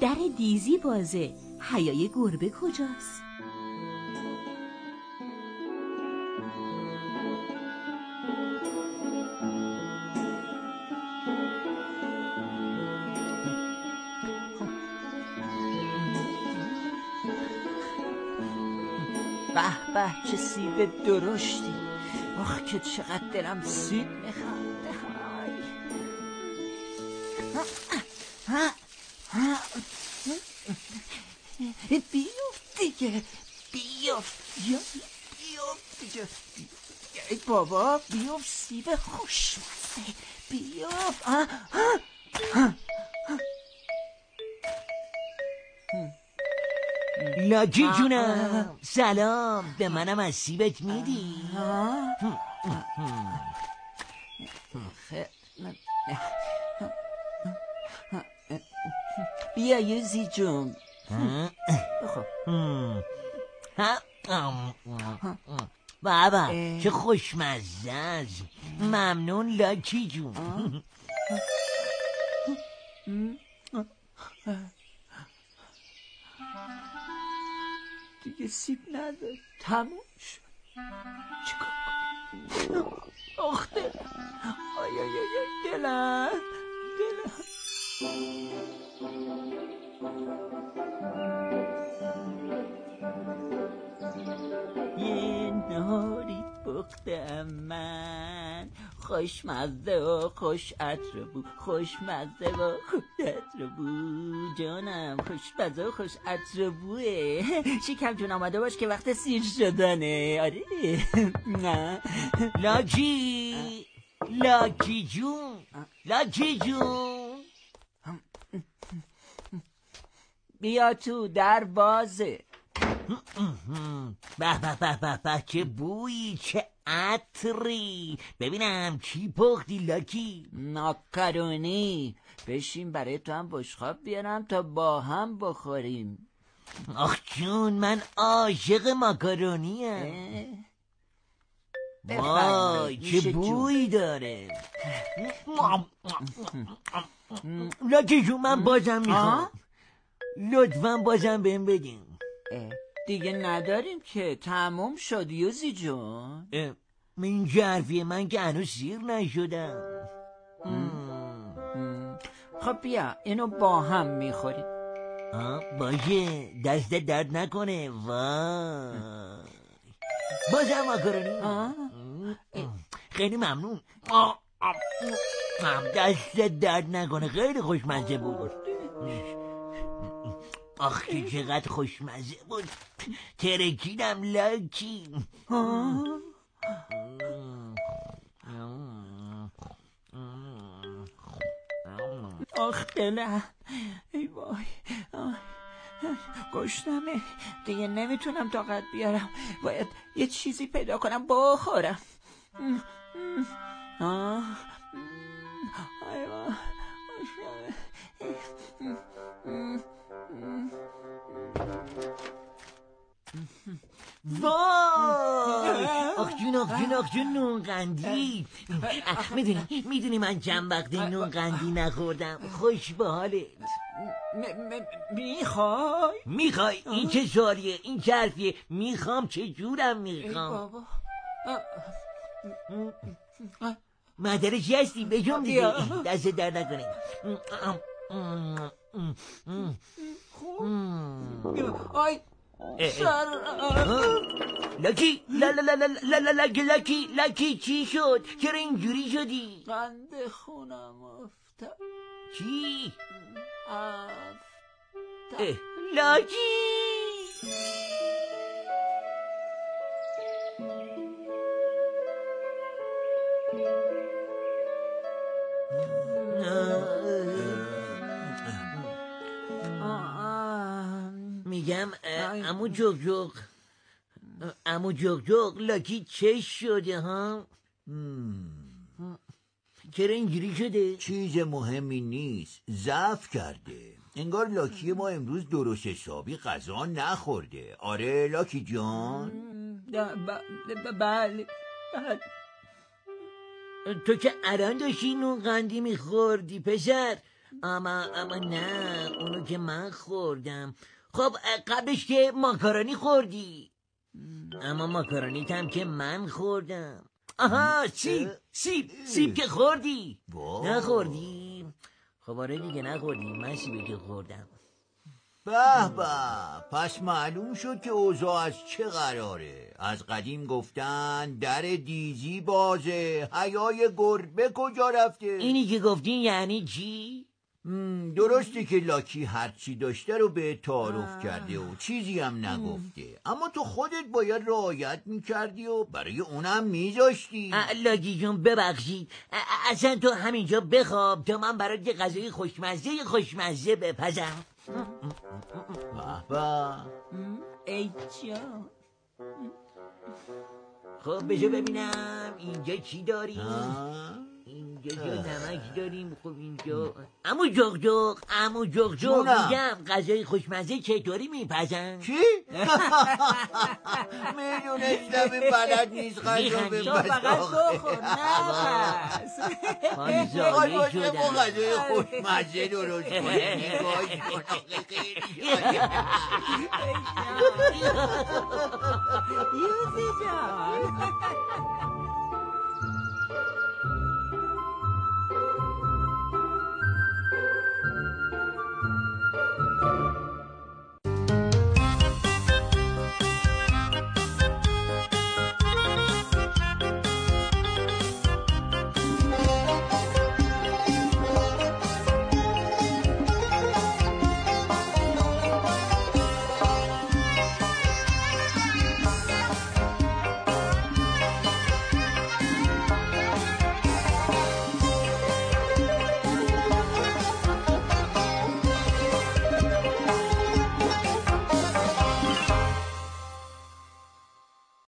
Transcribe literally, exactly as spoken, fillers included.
در دیزی بازه. حیای گربه کجاست؟ به به چه سیب درشتی. آخ که چقدر دلم سیب میخواد. بیفت دیگه، بیفت بیفت دیگه. ای بابا بیفت، سیب خوشمزه، بیفت. لاکی جونم سلام، به منم از سیبت میدی؟ بیا یوزی جون. بابا چه خوشمزه است. ممنون لاکی جون. دیگه سیب نداره، تموم شد. چیکار کنم؟ آخ دلم، آی آی آی دلم دلم. یه نهاری پختم من، خوشمزه و خوش عطر بو، خوشمزه و خوش عطر بو. جانم خوشمزه و خوش عطر بوه. شکم جون آماده باش که وقت سیر شدنه. آره نه لاکی لاکی جون لاکی جون بیا تو، در بازه. به به به به به چه بویی، چه عطری. ببینم چی پختی لاکی؟ ماکارونی. بشین برای تو هم بشقاب بیارم تا با هم بخوریم. آخ جون من عاشق ماکارونیم. وای چه بویی داره. لاکی جون من بازم میخوام، لطفا بازم بهم بدین. دیگه نداریم که، تموم شد یوزی جون. این جرفیه من که هنوز سیر نشدم. خب بیا اینو با هم میخوریم. باشه دست درد نکنه. وای بازم ماکارونی. خیلی ممنون. دست درد نکنه، خیلی خوشمزه بود. آخ که چقدر خوشمزه بود. ترکیدم لاکی. آخ دلم، ای وای گشنمه دیگه، نمیتونم طاقت بیارم. باید یه چیزی پیدا کنم بخورم. آه ای وای وای آخ جون آخ جون آخ جون نون قندی. میدونی میدونی من چند وقته نون قندی نخوردم. خوش به حالت. میخوای؟ میخوای؟ این چه سوالیه؟ این چه حرفیه؟ میخوام چه جورم میخوام؟ مادرش هستی بجم دیگه، دست در نکنه. آی سر لاکی لا لا لا لا لا لا لاکی لاکی چی شد؟ چرا اینجوری شدی؟ قند خونم افتاد. چی؟ افتاد لاکی میگم عمو جوک جوک عمو جوک جوک لاکی چه شده ها؟ چرا اینجوری شده؟ چیز مهمی نیست، ضعف کرده. انگار لاکی ما امروز درست حسابی غذا نخورده. آره لاکی جان؟ بله بله. تو که الان داشتی نون قندی میخوردی پسر، اما اما نه، اونو که من خوردم. خب قبلش که ماکارونی خوردی. اما ماکارونیت هم که من خوردم. آها سیب سیب سیب که خوردی. نخوردی؟ خب آره دیگه نخوردی، من سیبی که خوردم. به به، پس معلوم شد که اوضاع از چه قراره. از قدیم گفتن در دیزی بازه، حیای گربه کجا رفته؟ اینی که گفتین یعنی چی؟ درسته که لاکی هرچی داشته رو به تعارف کرده و چیزی هم نگفته، اما تو خودت باید رعایت میکردی و برای اونم میذاشتی. لاکی جون ببخشید، اصلا تو همینجا بخواب تا من برات یه غذای خوشمزه خوشمزه بپزم. بابا ای جان. خب بجا ببینم اینجا چی داری؟ اینجا جا نمک داریم. خب اینجا عمو جغ جغ عمو جغ جغ میگم غذای خوشمزه چطوری میپزن؟ چی؟ میدونستم این بلد نیست غذا بپز. تو فقط بخور نپس. خانزاده شدم. ما غذای خوشمزه درست کنیم. یوزی جان.